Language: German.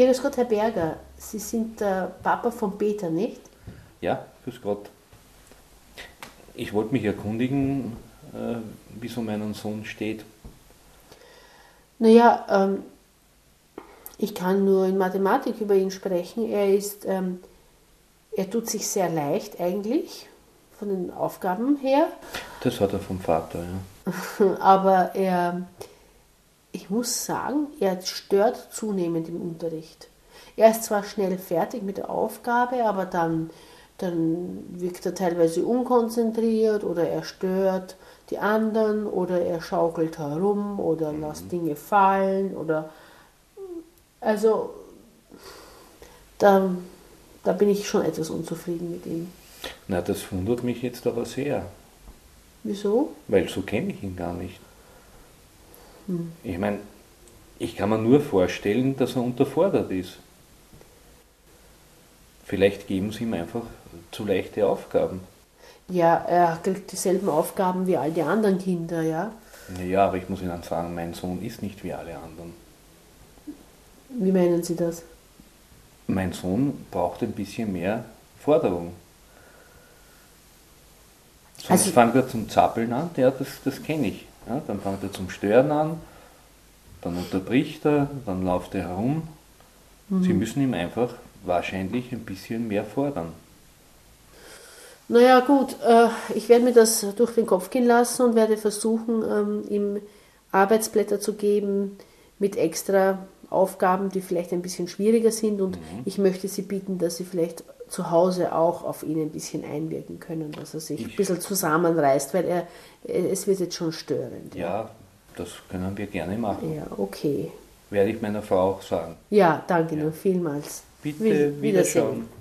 Ja, grüß Gott, Herr Berger. Sie sind der Papa von Peter, nicht? Ja, grüß Gott. Ich wollte mich erkundigen, wie es um meinen Sohn steht. Naja, ich kann nur in Mathematik über ihn sprechen. Er tut sich sehr leicht eigentlich, von den Aufgaben her. Das hat er vom Vater, ja. Aber ich muss sagen, er stört zunehmend im Unterricht. Er ist zwar schnell fertig mit der Aufgabe, aber dann wirkt er teilweise unkonzentriert oder er stört die anderen oder er schaukelt herum oder lässt Dinge fallen oder also da, da bin ich schon etwas unzufrieden mit ihm. Na, das wundert mich jetzt aber sehr, Wieso? weil so kenne ich ihn gar nicht. Ich meine, ich kann mir nur vorstellen, dass er unterfordert ist. Vielleicht geben sie ihm einfach zu leichte Aufgaben. Ja, er kriegt dieselben Aufgaben wie all die anderen Kinder, ja. Naja, aber ich muss Ihnen sagen, mein Sohn ist nicht wie alle anderen. Wie meinen Sie das? Mein Sohn braucht ein bisschen mehr Forderung. Sonst Also, fängt er zum Zappeln an, ja, das kenne ich. Ja, dann fängt er zum Stören an, dann unterbricht er, dann läuft er herum. Sie müssen ihm einfach wahrscheinlich ein bisschen mehr fordern. naja, gut, ich werde mir das durch den Kopf gehen lassen und werde versuchen, ihm Arbeitsblätter zu geben mit extra Aufgaben, die vielleicht ein bisschen schwieriger sind. Und ich möchte Sie bitten, dass Sie vielleicht zu Hause auch auf ihn ein bisschen einwirken können, dass er sich ein Ich, bisschen zusammenreißt, weil es wird jetzt schon störend. Ja, ja, das können wir gerne machen. ja, okay. Werde ich meiner Frau auch sagen. Ja, danke Ja. nur vielmals. Bitte, Wiedersehen. Wiederschauen.